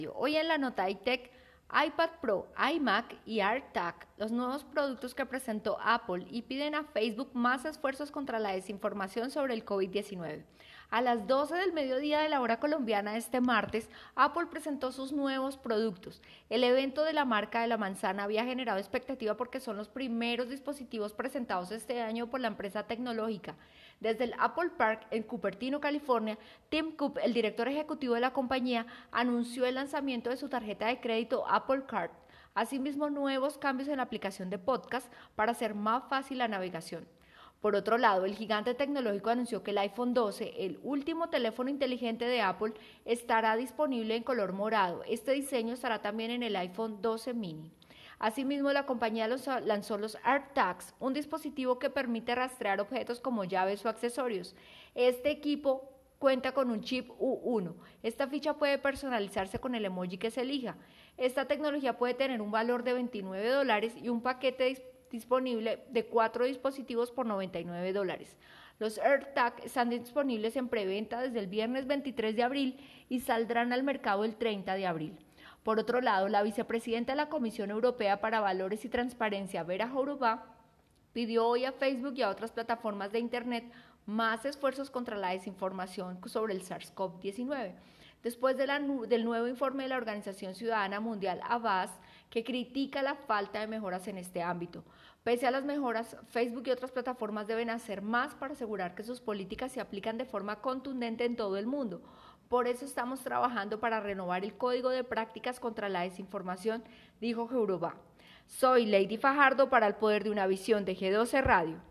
Hoy en la nota iTech, iPad Pro, iMac y AirTag, los nuevos productos que presentó Apple y piden a Facebook más esfuerzos contra la desinformación sobre el COVID-19. A las 12 del mediodía de la hora colombiana este martes, Apple presentó sus nuevos productos. El evento de la marca de la manzana había generado expectativa porque son los primeros dispositivos presentados este año por la empresa tecnológica. Desde el Apple Park en Cupertino, California, Tim Cook, el director ejecutivo de la compañía, anunció el lanzamiento de su tarjeta de crédito Apple Card. Asimismo, nuevos cambios en la aplicación de podcast para hacer más fácil la navegación. Por otro lado, el gigante tecnológico anunció que el iPhone 12, el último teléfono inteligente de Apple, estará disponible en color morado. Este diseño estará también en el iPhone 12 mini. Asimismo, la compañía lanzó los AirTags, un dispositivo que permite rastrear objetos como llaves o accesorios. Este equipo cuenta con un chip U1. Esta ficha puede personalizarse con el emoji que se elija. Esta tecnología puede tener un valor de $29 y un paquete disponible de 4 dispositivos por $99. Los AirTag están disponibles en preventa desde el viernes 23 de abril y saldrán al mercado el 30 de abril. Por otro lado, la vicepresidenta de la Comisión Europea para Valores y Transparencia, Vera Jourova, pidió hoy a Facebook y a otras plataformas de Internet más esfuerzos contra la desinformación sobre el SARS-CoV-19, después del nuevo informe de la Organización Ciudadana Mundial Avaaz, que critica la falta de mejoras en este ámbito. Pese a las mejoras, Facebook y otras plataformas deben hacer más para asegurar que sus políticas se aplican de forma contundente en todo el mundo. Por eso estamos trabajando para renovar el Código de Prácticas contra la Desinformación, dijo Jourova. Soy Lady Fajardo para el Poder de una Visión de G12 Radio.